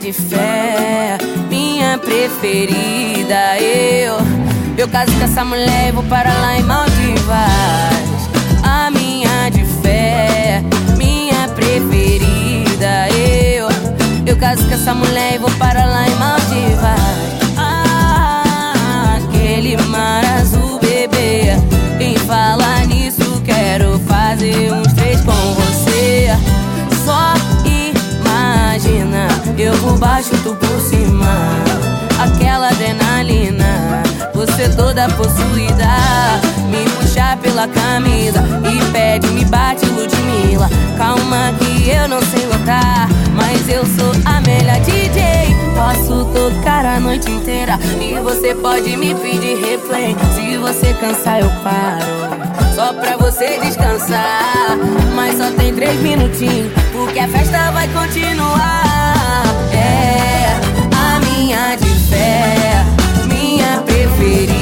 de fé, minha preferida. Eu caso com essa mulher e vou para lá em Maldivas. A minha de fé, minha preferida. Eu caso com essa mulher e vou para lá em Maldivas. Aquele mar azul, bebê. Em falar nisso, quero fazer uns 3 com você. Só imagina, eu por baixo, tu por cima. Aquela adrenalina, você toda possuída. Me puxa pela camisa e pede, me bate, Ludmilla. Calma que eu não sei lutar, mas eu sou a melhor DJ. Posso tocar a noite inteira e você pode me pedir replay. Se você cansar eu paro, só pra você descansar. Mas só tem 3 minutinhos, porque a festa vai continuar. É a minha de fé, minha preferida.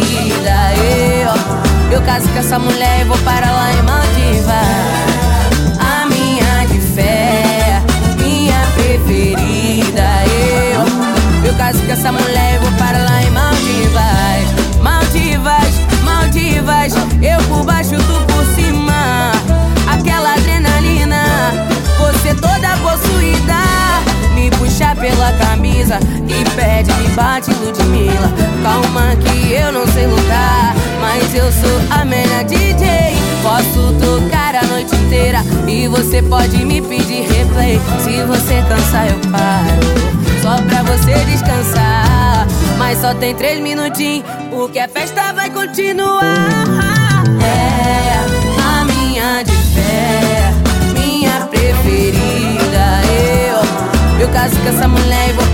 Eu caso com essa mulher e vou para lá em Maldivas. A minha de fé, minha preferida. Eu caso com essa mulher e vou para lá em Maldivas. Maldivas, Maldivas, eu por baixo, tu por cima. Aquela adrenalina, você toda possuída. Me puxa pela camisa e pede, me bate, Ludmilla. Calma que eu não sei lutar, mas eu sou a melhor DJ. Posso tocar a noite inteira e você pode me pedir replay. Se você cansar eu paro, só pra você descansar. Mas só tem 3 minutinhos, porque a festa vai continuar. É a minha de fé, minha preferida. Eu caso com essa mulher e vou